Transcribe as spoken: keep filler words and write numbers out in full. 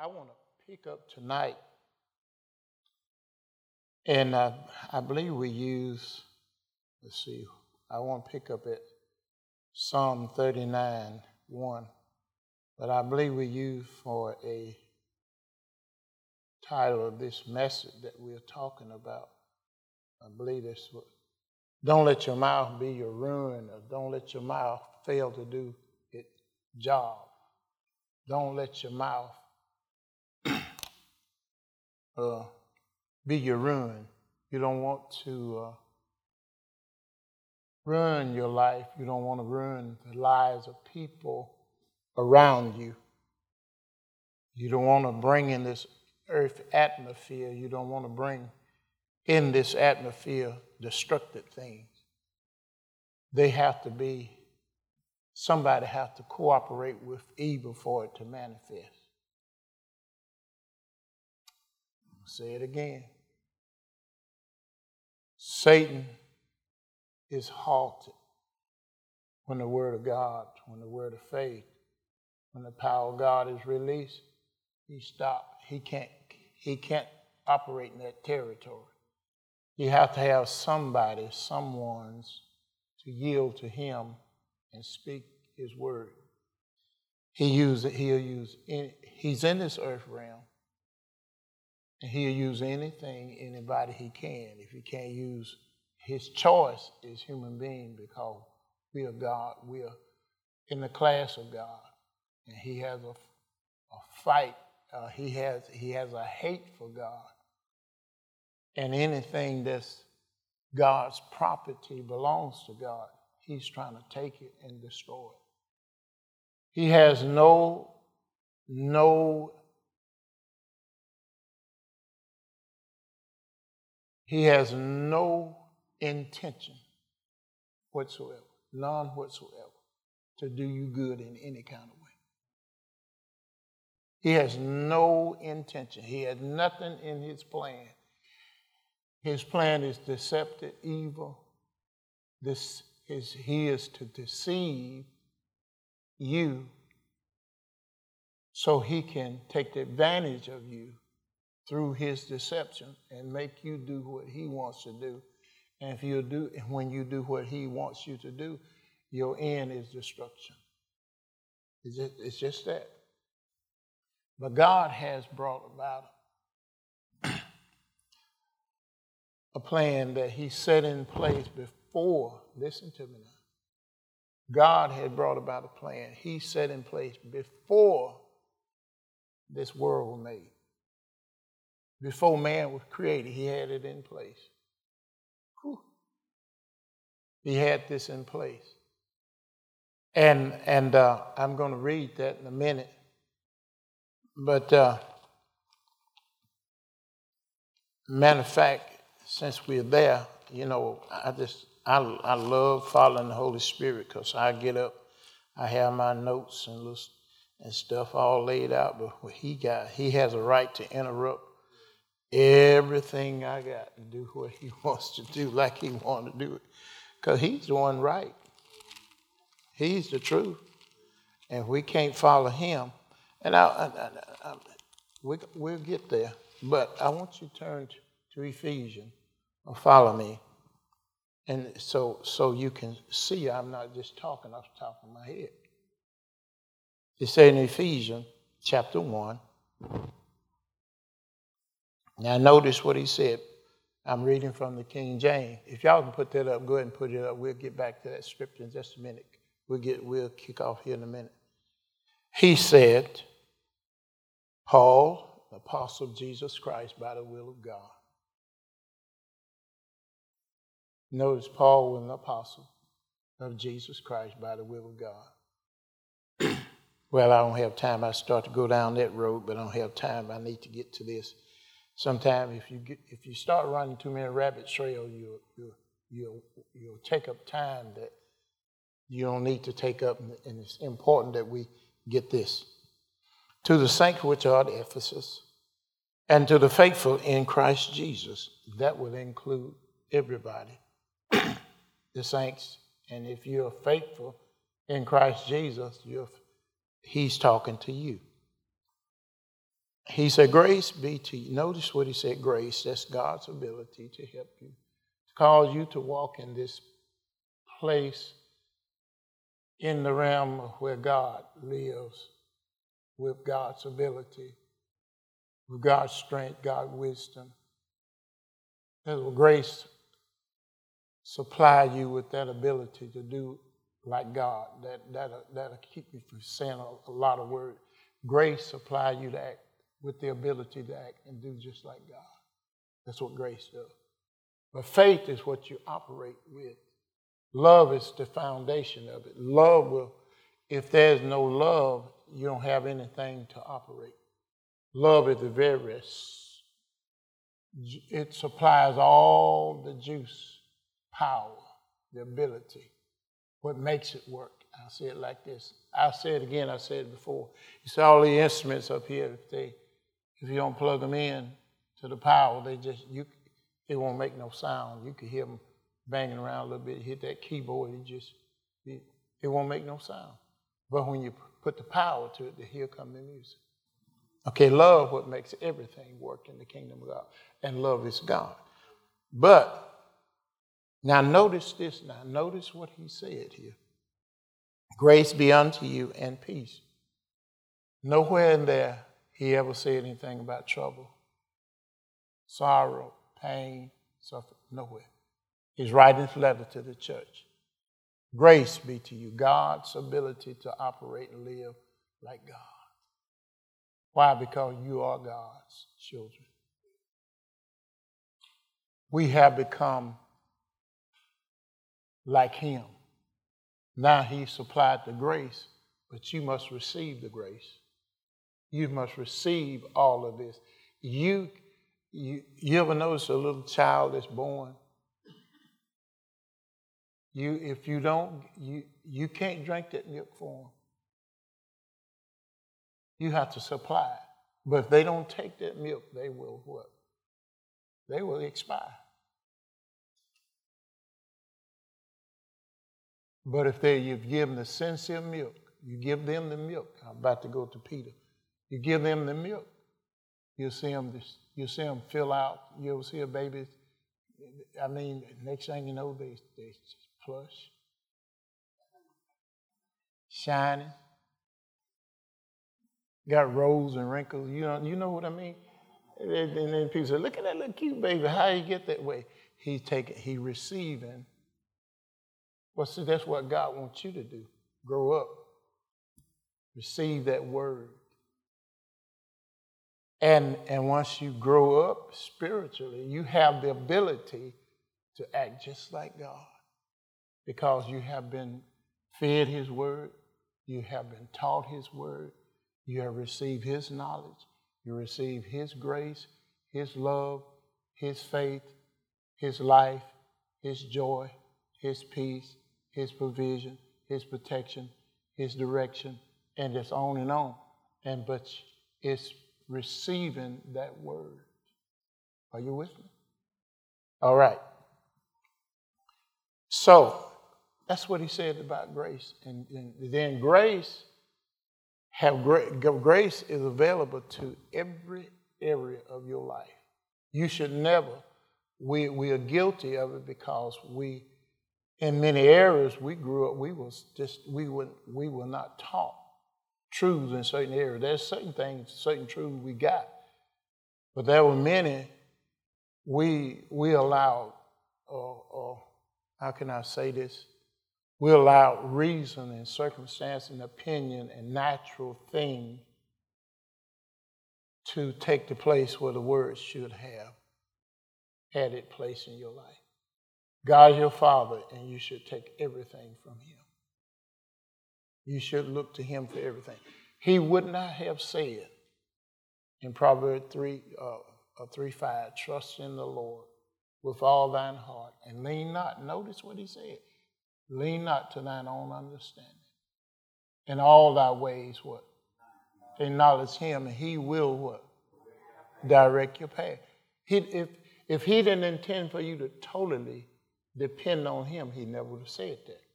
I want to pick up tonight, and I, I believe we use, let's see, I want to pick up at Psalm thirty-nine, one, but I believe we use for a title of this message that we're talking about. I believe this what, don't let your mouth be your ruin, or don't let your mouth fail to do its job. Don't let your mouth uh, be your ruin. You don't want to uh, ruin your life. You don't want to ruin the lives of people around you. You don't want to bring in this earth atmosphere. You don't want to bring in this atmosphere destructive things. They have to be, somebody has to cooperate with evil for it to manifest. I'll say it again. Satan is halted when the word of God, when the word of faith, when the power of God is released, he stopped. He can't, he can't operate in that territory. You have to have somebody, someone's to yield to him and speak his word. He use it, he'll use any, he's in this earth realm, and he'll use anything, anybody he can. If he can't use, his choice is human being, because we are God, we are in the class of God, and he has a, a fight. Uh, he has he has a hate for God, and anything that's God's property belongs to God. He's trying to take it and destroy it. He has no, no, he has no intention whatsoever, none whatsoever, to do you good in any kind of way. He has no intention. He has nothing in his plan. His plan is deceptive, evil. This is, he is to deceive you so he can take advantage of you through his deception and make you do what he wants to do. And if you do, when you do what he wants you to do, your end is destruction. It's just, it's just that. But God has brought about a plan that he set in place before. Listen to me now. God had brought about a plan he set in place before this world was made. Before man was created, he had it in place. Whew. He had this in place. And, and uh, I'm going to read that in a minute. But uh, matter of fact, since we're there, you know, I just, I, I love following the Holy Spirit, because I get up, I have my notes and little, and stuff all laid out, but what he got, he has a right to interrupt everything I got and do what he wants to do like he wants to do it, because he's the one right. He's the truth, and we can't follow him. And I, I, I, I, we, we'll get there, but I want you to turn to, to Ephesians, or follow me, and so so you can see I'm not just talking off the top of my head. It says in Ephesians chapter one. Now notice what he said. I'm reading from the King James. If y'all can put that up, go ahead and put it up. We'll get back to that scripture in just a minute. We'll get we'll kick off here in a minute. He said, Paul, the apostle of Jesus Christ by the will of God. Notice Paul was an apostle of Jesus Christ by the will of God. Well, I don't have time. I start to go down that road, but I don't have time. I need to get to this. Sometimes if you get, if you start running too many rabbit trails, you'll, you'll, you'll, you'll take up time that you don't need to take up, and it's important that we get this. To the saints which are at Ephesus, and to the faithful in Christ Jesus. That would include everybody. The saints, and if you're faithful in Christ Jesus, you're, he's talking to you. he said, grace be to you. Notice what he said, grace. That's God's ability to help you, to cause you to walk in this place in the realm of where God lives, with God's ability, with God's strength, God's wisdom. That will grace supply you with that ability to do like God. That, that'll, that'll keep me from saying a, a lot of words. Grace supply you to act with the ability to act and do just like God. That's what grace does. But faith is what you operate with. Love is the foundation of it. Love will, if there's no love, you don't have anything to operate. Love is the very, it supplies all the juice, power, the ability, what makes it work. I'll say it like this. I'll say it again, I said it before. You see all the instruments up here, if they, if you don't plug them in to the power, they just, you, it won't make no sound. You can hear them banging around a little bit, hit that keyboard, it just, it, it won't make no sound. But when you put the power to it, here come the music. Okay, love what makes everything work in the kingdom of God. And love is God. But, now notice this, now notice what he said here. Grace be unto you and peace. Nowhere in there he ever said anything about trouble, sorrow, pain, suffering. Nowhere. He's writing this letter to the church. Grace be to you, God's ability to operate and live like God. Why? Because you are God's children. We have become like him. Now he supplied the grace, but you must receive the grace. You must receive all of this. You, you, you ever notice a little child that's born? You, if you don't, you, you can't drink that milk for them. You have to supply it. But if they don't take that milk, they will what? They will expire. But if they, you give them the sincere milk, you give them the milk. I'm about to go to Peter. You give them the milk, you'll see them, you'll see them fill out. You'll see a baby. I mean, next thing you know, they they just plush, shining, got rolls and wrinkles. You know, you know what I mean? And then, and then people say, "Look at that little cute baby. How he get that way?" He's taking, he receiving. Well, see, that's what God wants you to do. Grow up. Receive that word. And, and once you grow up spiritually, you have the ability to act just like God. Because you have been fed his word. You have been taught his word. You have received his knowledge. You receive his grace, his love, his faith, his life, his joy, his peace, his provision, his protection, his direction, and it's on and on. And but it's receiving that word. Are you with me? All right. So that's what he said about grace. And, and then grace have grace is available to every area of your life. You should never. We we are guilty of it because we. In many areas we grew up, we was just we were we were not taught truths in certain areas. There's certain things, certain truths we got, but there were many we we allowed. Or, or how can I say this? We allowed reason and circumstance and opinion and natural thing to take the place where the word should have had its place in your life. God is your Father, and you should take everything from him. You should look to him for everything. He would not have said in Proverbs three, uh, three five, trust in the Lord with all thine heart, and lean not. Notice what he said. Lean not to thine own understanding. In all thy ways, what? Acknowledge him, and he will what? Direct your path. He, if, if he didn't intend for you to totally depend on him, he never would have said that.